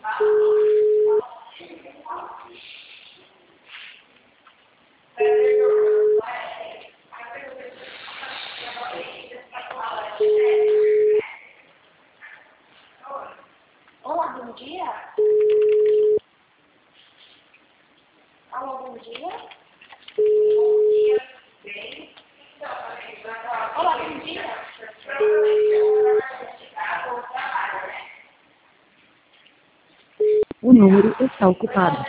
Olá, bom dia. Alô, bom dia. Bom dia. Bem. Olá, bom dia. O número está ocupado.